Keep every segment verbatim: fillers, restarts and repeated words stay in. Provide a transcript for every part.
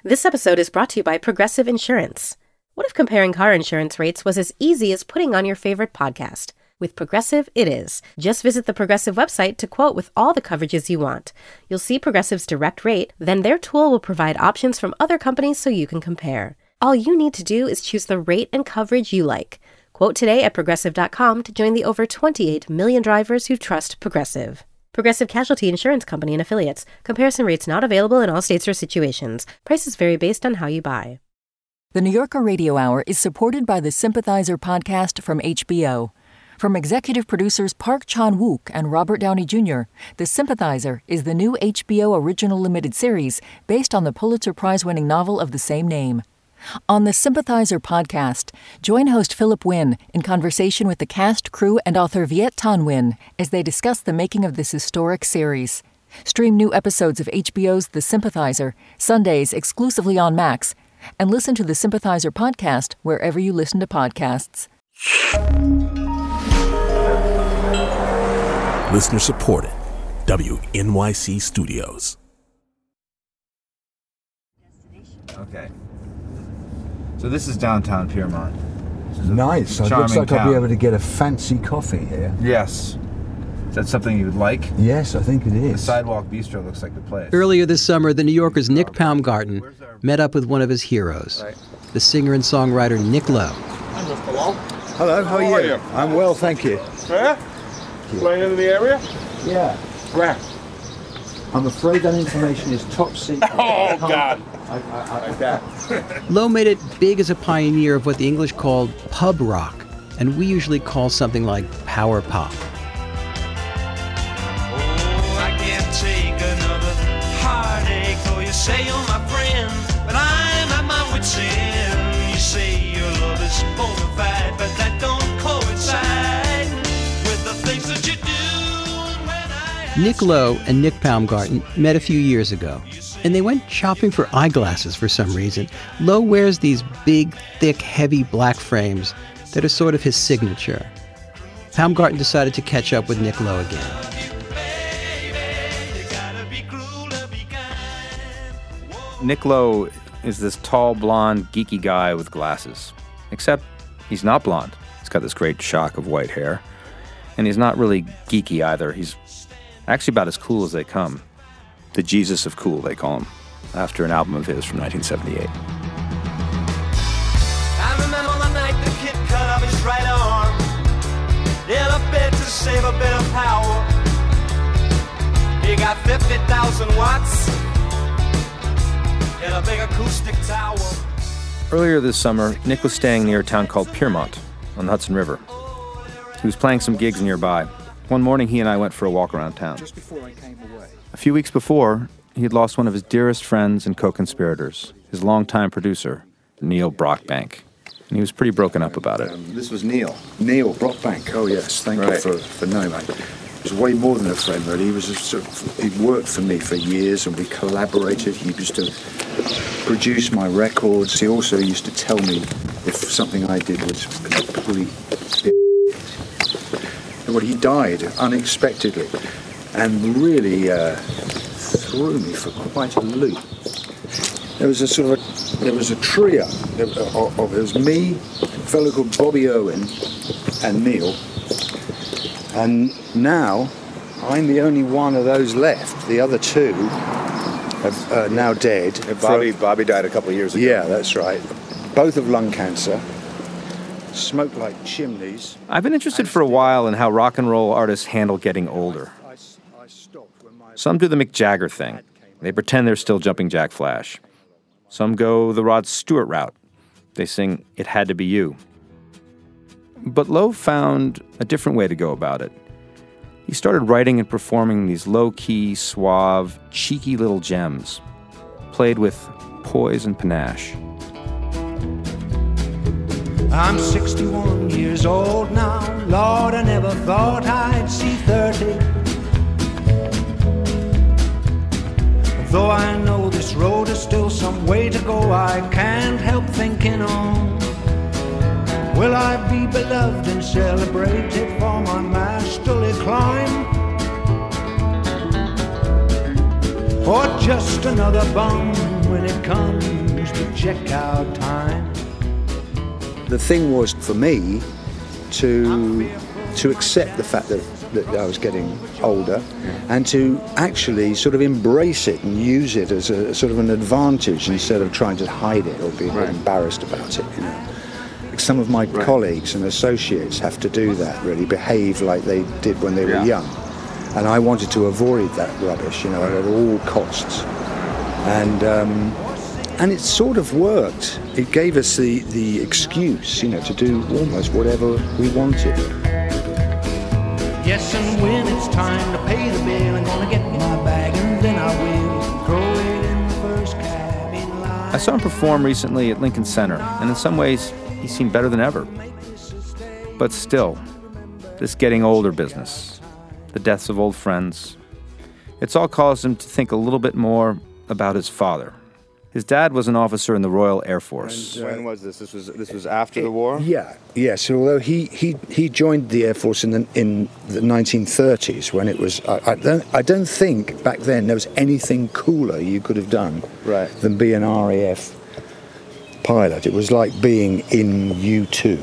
This episode is brought to you by Progressive Insurance. What if comparing car insurance rates was as easy as putting on your favorite podcast? With Progressive, it is. Just visit the Progressive website to quote with all the coverages you want. You'll see Progressive's direct rate, then their tool will provide options from other companies so you can compare. All you need to do is choose the rate and coverage you like. Quote today at Progressive dot com to join the over twenty-eight million drivers who trust Progressive. Progressive Casualty Insurance Company and Affiliates. Comparison rates not available in all states or situations. Prices vary based on how you buy. The New Yorker Radio Hour is supported by the Sympathizer podcast from H B O. From executive producers Park Chan-wook and Robert Downey Junior, The Sympathizer is the new H B O original limited series based on the Pulitzer Prize-winning novel of the same name. On the Sympathizer podcast, join host Philip Wynn in conversation with the cast, crew, and author Viet Thanh Nguyen as they discuss the making of this historic series. Stream new episodes of H B O's The Sympathizer, Sundays exclusively on Max, and listen to the Sympathizer podcast wherever you listen to podcasts. Listener supported. W N Y C Studios. Okay. So this is downtown Piermont. Nice. It looks like town. I'll be able to get a fancy coffee here. Yes. Is that something you would like? Yes, I think it is. The Sidewalk Bistro looks like the place. Earlier this summer, the New Yorker's Nick Paumgarten met up with one of his heroes, Right. the singer and songwriter Nick Lowe. Hi, Mister Lowe. Hello, how, How are are you? you? I'm well, thank you. Yeah? Playing in the area? Yeah. Where? I'm afraid that information is top secret. Oh, God. I, I, I, Like that. Lowe made it big as a pioneer of what the English called pub rock, and we usually call something like power pop. I can't take another heartache, though you say you're my friend, but I'm at my wit's end. You say your love is bona fide, but that don't coincide with the things that you do. And when I Nick Lowe and Nick Paumgarten met a few years ago, and they went shopping for eyeglasses for some reason. Lowe wears these big, thick, heavy black frames that are sort of his signature. Paumgarten decided to catch up with Nick Lowe again. Nick Lowe is this tall, blonde, geeky guy with glasses. Except he's not blonde. He's got this great shock of white hair. And he's not really geeky either. He's actually about as cool as they come. The Jesus of Cool, they call him, after an album of his from nineteen seventy-eight. I remember the night the kid cut off his right arm in a bid to save a bit of power. He got fifty thousand watts in a big acoustic tower. Earlier this summer, Nick was staying near a town called Piermont on the Hudson River. He was playing some gigs nearby. One morning, he and I went for a walk around town. Just before I came away. A few weeks before, he had lost one of his dearest friends and co-conspirators, his longtime producer, Neil Brockbank. And he was pretty broken up about it. Um, this was Neil. Neil Brockbank. Oh, yes. Thank Right. you for, for knowing that. He was way more than a friend, really. He was a sort of, he worked for me for years, and we collaborated. He used to produce my records. He also used to tell me if something I did was complete. Well, he died unexpectedly and really uh, threw me for quite a loop. There was a sort of a, there was a trio of, of, of it was me, a fellow called Bobby Owen, and Neil. And now I'm the only one of those left. The other two have uh, now dead. Bobby, For- Bobby died a couple of years ago. yeah, that's right. Both of lung cancer. Smoked like chimneys. I've been interested for a while in how rock and roll artists handle getting older. I, I stopped when my Some do the Mick Jagger thing. They pretend they're still jumping Jack Flash. Some go the Rod Stewart route. They sing It Had to Be You. But Lowe found a different way to go about it. He started writing and performing these low-key, suave, cheeky little gems, played with poise and panache. I'm sixty-one years old now. Lord, I never thought I'd see thirty. Though I know this road is still some way to go, I can't help thinking on. Will I be beloved and celebrated for my masterly climb? Or just another bum when it comes checkout time. The thing was for me to to accept the fact that, that I was getting older, and to actually sort of embrace it and use it as a sort of an advantage instead of trying to hide it or be right. embarrassed about it. You know, some of my right. colleagues and associates have to do that, really behave like they did when they were yeah. young, and I wanted to avoid that rubbish, you know, at all costs, and. Um, And it sort of worked. It gave us the, the excuse, you know, to do almost whatever we wanted. Yes, and when it's time to pay the bill, I'm gonna get my bag and then I will throw it in the first cab in line. I saw him perform recently at Lincoln Center, and in some ways, he seemed better than ever. But still, this getting older business, the deaths of old friends, it's all caused him to think a little bit more about his father. His dad was an officer in the Royal Air Force. And when was this? This was this was after the war? Yeah, yes. Although he, he, he joined the Air Force in the in the nineteen thirties when it was. I, I don't I don't think back then there was anything cooler you could have done right. than be an R A F pilot. It was like being in U two.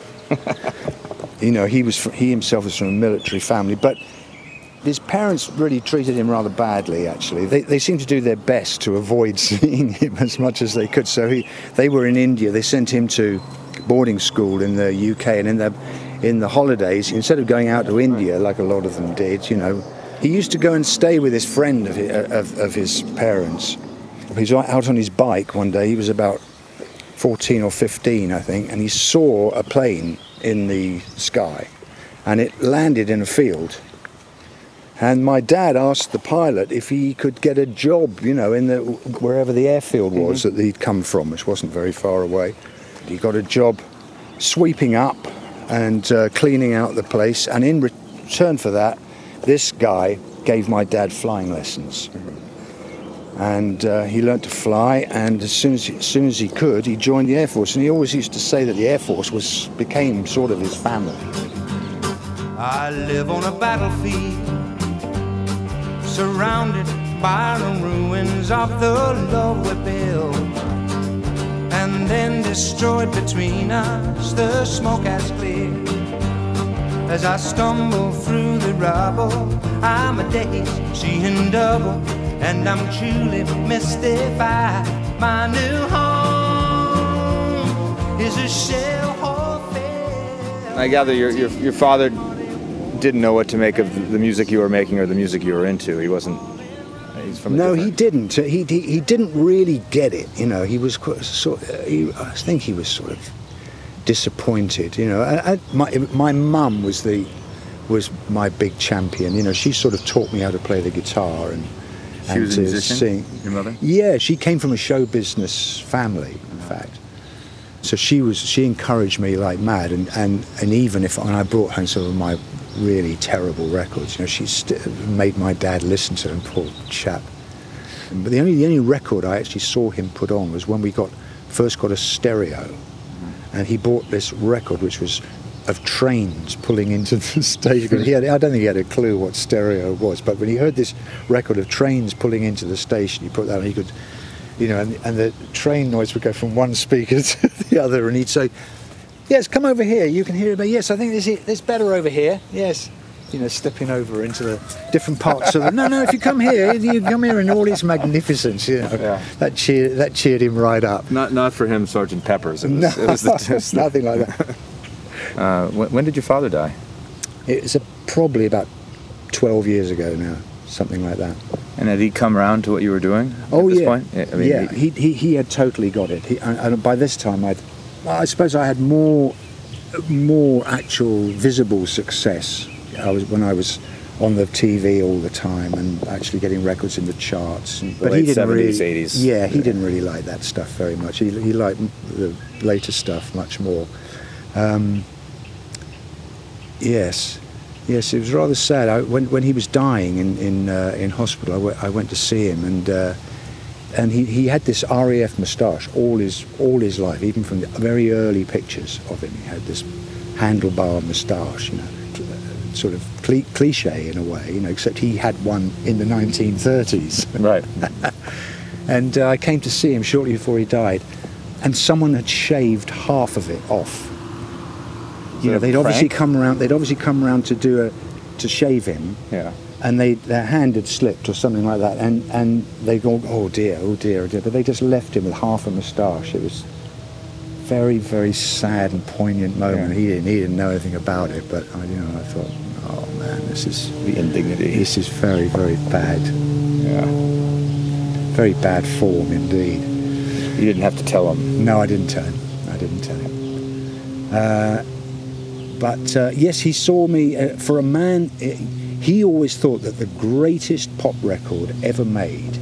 You know, he was he himself was from a military family, but. His parents really treated him rather badly, actually. They they seemed to do their best to avoid seeing him as much as they could. So he, they were in India. They sent him to boarding school in the U K, and in the in the holidays, instead of going out to India like a lot of them did, you know, he used to go and stay with his friend of his, of, of his parents. He was out on his bike one day. He was about fourteen or fifteen, I think, and he saw a plane in the sky, and it landed in a field. And my dad asked the pilot if he could get a job, you know, in the wherever the airfield was mm-hmm. that he'd come from, which wasn't very far away. He got a job sweeping up and uh, cleaning out the place. And in return for that, this guy gave my dad flying lessons. Mm-hmm. And uh, he learnt to fly. And as soon as, he, as soon as he could, he joined the Air Force. And he always used to say that the Air Force was became sort of his family. I live on a battlefield, surrounded by the ruins of the love we built, and then destroyed between us. The smoke has cleared. As I stumble through the rubble, I'm a daze, seeing double, and I'm truly mystified. My new home is a shell hole. I gather your your your father didn't know what to make of the music you were making or the music you were into. He wasn't. He's from. No, he didn't. He, he he didn't really get it. You know, he was quite, sort. He, I think he was sort of disappointed. You know, I, I, my my mum was the was my big champion. You know, she sort of taught me how to play the guitar and she and was a to musician? sing. Your mother? Yeah, she came from a show business family, in fact. So she was she encouraged me like mad, and and and even if when I brought home some of my really terrible records, you know, she st- made my dad listen to them, poor chap. But the only the only record I actually saw him put on was when we got first got a stereo, and he bought this record which was of trains pulling into the station. He had, I don't think he had a clue what stereo was, but when he heard this record of trains pulling into the station, he put that on. He could, you know, and, and the train noise would go from one speaker to the other, and he'd say, "Yes, come over here. You can hear it. But yes, I think this is better over here. Yes." You know, stepping over into the different parts of the... No, no, if you come here, you come here in all its magnificence, you know. Yeah. That cheered, that cheered him right up. Not not for him, Sergeant Pepper's. It was, no, it was the, it was the, nothing like that. Uh, when, when did your father die? It's a, probably about twelve years ago now, something like that. And had he come around to what you were doing at oh, this yeah. point? I mean, yeah, he, he, he, he had totally got it. He, and, and by this time, I'd, I suppose I had more, more actual visible success. I was when I was on the T V all the time and actually getting records in the charts. And, the but late he didn't seventies, really, eighties. Yeah, he yeah. didn't really like that stuff very much. He, he liked the later stuff much more. Um, yes, yes, it was rather sad. I, when when he was dying in in, uh, in hospital, I, w- I went to see him, and uh, and he, he had this R A F moustache all his all his life, even from the very early pictures of him. He had this handlebar moustache, you know. Sort of cli- cliche in a way, you know, except he had one in the nineteen thirties. Right. And uh, I came to see him shortly before he died, and someone had shaved half of it off. Is You know, it a they'd obviously prank? come around. They'd obviously come around to do a to shave him. Yeah. And they their hand had slipped or something like that, and and they go, oh dear, oh dear, oh dear. But they just left him with half a moustache. It was very, very sad and poignant moment. Yeah. He didn't he didn't know anything about it, but I, you know, I thought, oh man, this is The indignity. this is very, very bad, Yeah. very bad form indeed. You didn't have to tell him. No, I didn't tell him. I didn't tell him. Uh, but uh, yes, he saw me. Uh, for a man, uh, he always thought that the greatest pop record ever made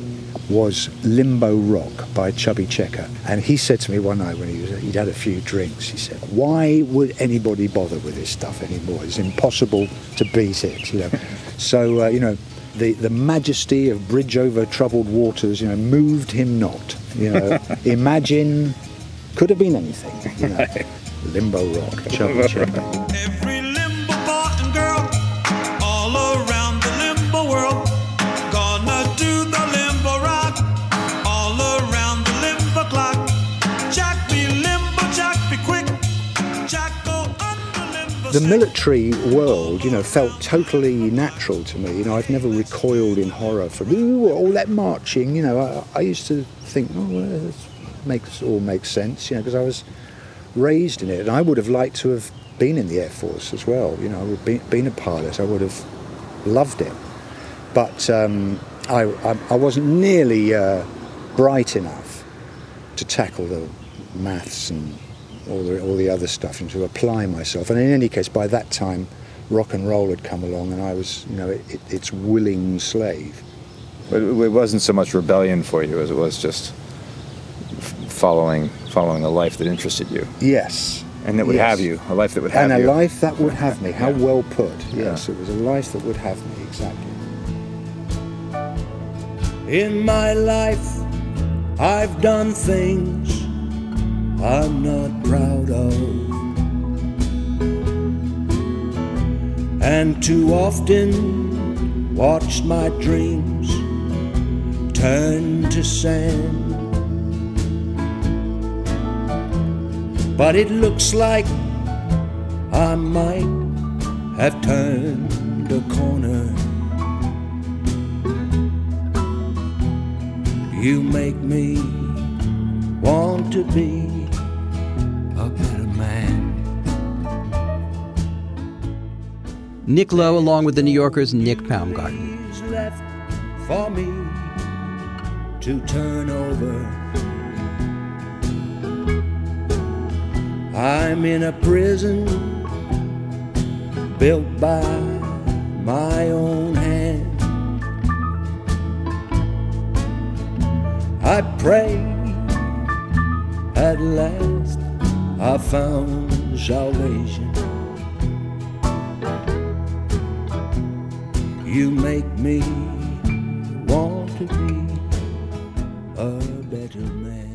was Limbo Rock by Chubby Checker. And he said to me one night when he was, he'd had a few drinks, he said, why would anybody bother with this stuff anymore? It's impossible to beat it, you know. So, uh, you know, the, the majesty of Bridge Over Troubled Waters, you know, moved him not. You know, Imagine could have been anything, you know. Limbo Rock, Chubby Checker. Every limbo boy and girl all around the limbo world gonna do the limbo rock all around the limbo clock. Jack be limbo, Jack be quick, Jack go under limbo. The military world, you know, felt totally natural to me. You know, I've never recoiled in horror from ooh, all that marching. You know, I, I used to think, oh, well, this makes all makes sense. You know, because I was raised in it, and I would have liked to have been in the Air Force as well. You know, I would have been, been a pilot. I would have loved it, but um, I, I I wasn't nearly uh, bright enough to tackle the maths and all the all the other stuff and to apply myself. And in any case, by that time, rock and roll had come along, and I was, you know, it, it, its willing slave. But it wasn't so much rebellion for you as it was just following following a life that interested you. Yes. And that would Yes. have you, a life that would have and you. a life that would have me. How Yeah. well put. Yes, Yeah. it was a life that would have me, exactly. In my life, I've done things I'm not proud of, and too often watched my dreams turn to sand. But it looks like I might have turned a corner. You make me want to be a better man. Nick Lowe, along with the New Yorker's Nick Baumgarten. Is left for me to turn over. I'm in a prison built by my own hand. I pray at last I found salvation. You make me want to be a better man.